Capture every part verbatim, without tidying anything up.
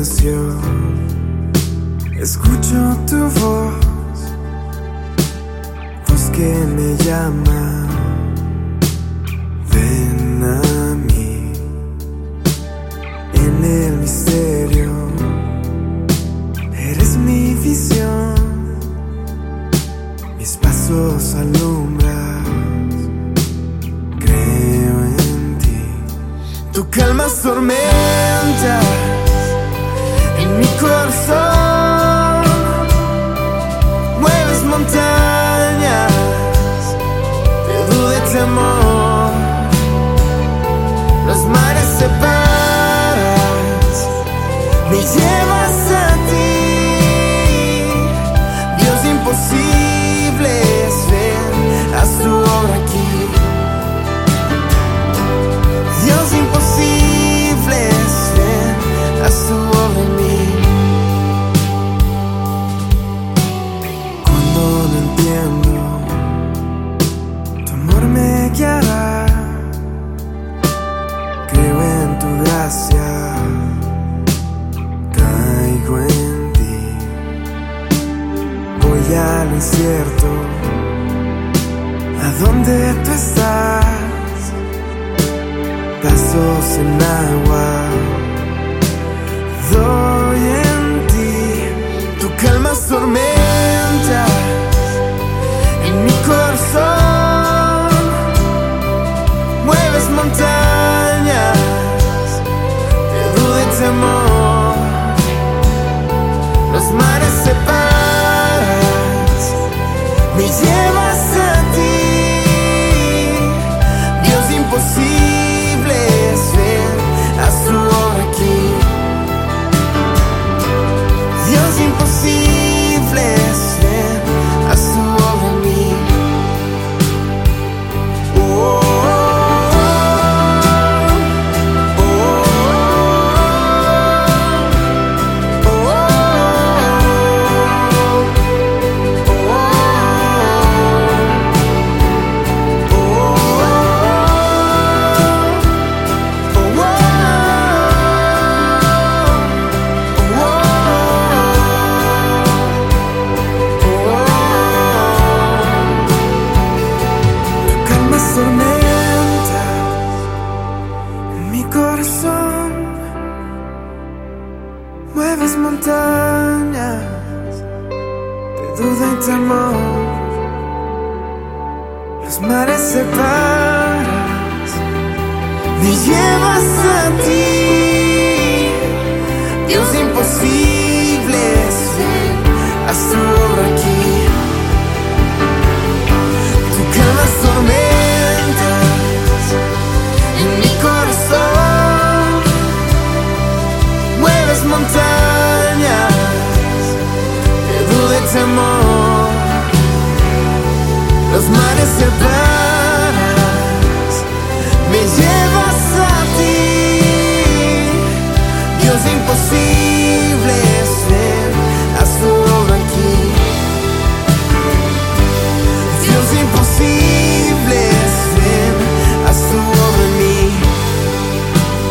silencio escucho tu voz, voz que me llama. Ven a mí, en el misterio eres mi visión, mis pasos alumbras, creo en ti. Tú calmas tormentas en mi corazón, mueves montañas de duda y temor, los mares separas, me llevas a ti, Dios de imposibles, ven, haz tu obra aquí. Dios de imposibles, ven, haz tu obra en mí. Cuando no entiendo, tu amor me guiará, creo en tu gracia, caigo en ti. Voy a lo incierto, a donde tú estás, pasos en agua, doy en ti. Tú calmas tormentas en mi corazón, mueves montañas de duda y temor, los mares separas, me llevas a ti, Dios de imposibles, ven, haz tu obra aquí. Dios de imposibles, ven, haz tu obra en mí. Oh, tormentas en mi corazón, mueves montañas de duda y temor, los mares separas, me llevas a ti, Dios de imposibles, ven, haz tu obra aquí. Tú calmas tormentas en mi corazón, mueves montañas de duda y temor, los mares separas, me llevas a ti, Dios de imposibles, ven, haz tu obra aquí. Dios de imposibles, ven, haz tu obra en mí.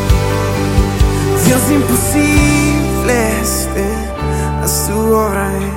Dios de imposibles, ven, haz tu obra en mí.